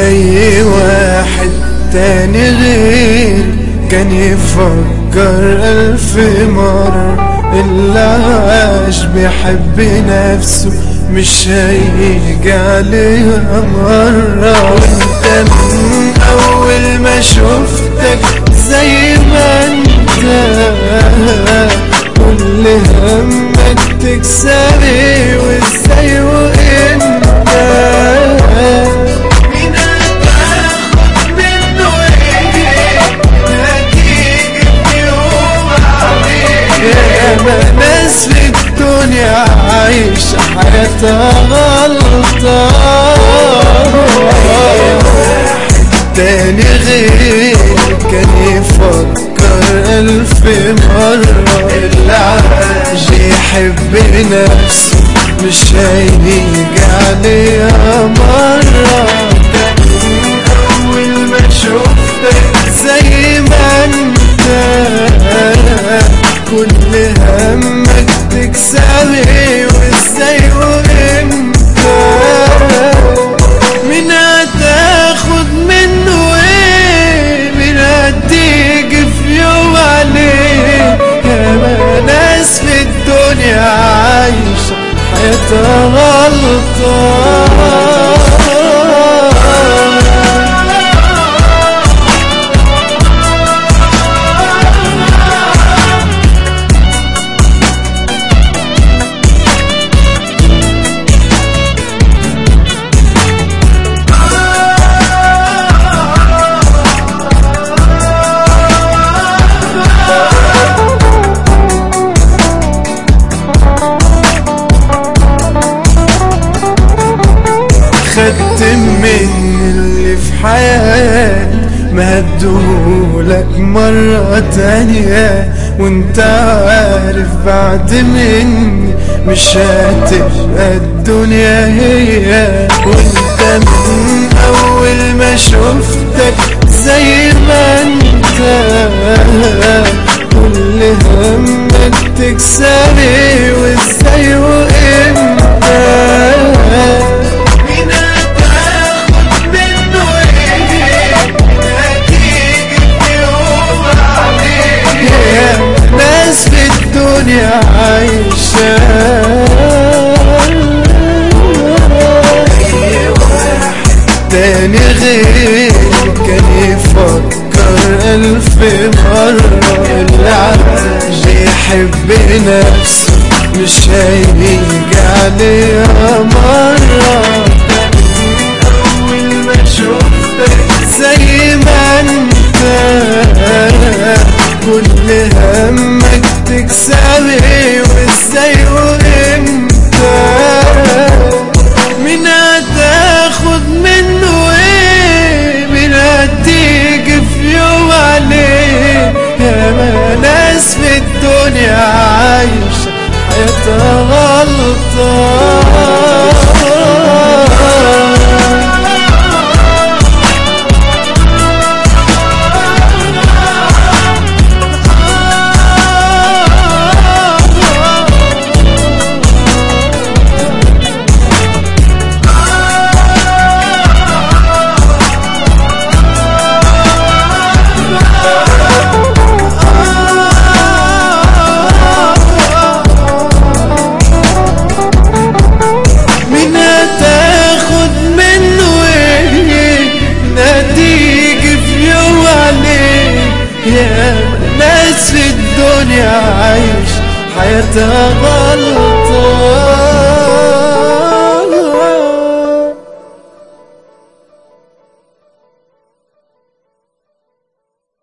أي واحد تاني غير كان يفكر 1000 مرة اللي عاش بيحب نفسه مش هيجي عليها مرة. وانت من أول ما شفتك زي ما انت كل همك تكسبي وازاي وانت مين هتاخد منه ايه هتيجي في يوم عليك. ياما ناس في الدنيا عايشة حياتها غلطة تاني غير كان يفكر 1000 مرة اللي عايش يحب نفسه مش هيجي عليها مرة. أول ما شفتك زي ما انت كل همك تكسبي وازاي وانت مين هتاخد منه ايه مين هتيجي في يوم عليه. ياما ناس في الدنيا عايشة حياتها غلطة. خدت من اللي في حياتي ما هدولك مرة تانية وانت عارف بعد مني مش هتبقى الدنيا هي. وانت من اول ما شفتك زي ما انت كل همك تكسبي وازاي وانت الدنيا عايشة أي واحد تاني غير كان يفكر 1000 مرة اللي عايش يحب نفسه مش هيجي عليها مرة. أول ما شفتك زي ما انت كل همك تكسبي وازاي وانت مين هتاخد منه ايه مين هتيجي في يوم عليه. ياما ناس في الدنيا عايشة حياتها غلطة. ياما ناس في الدنيا عايش حياتها غلط.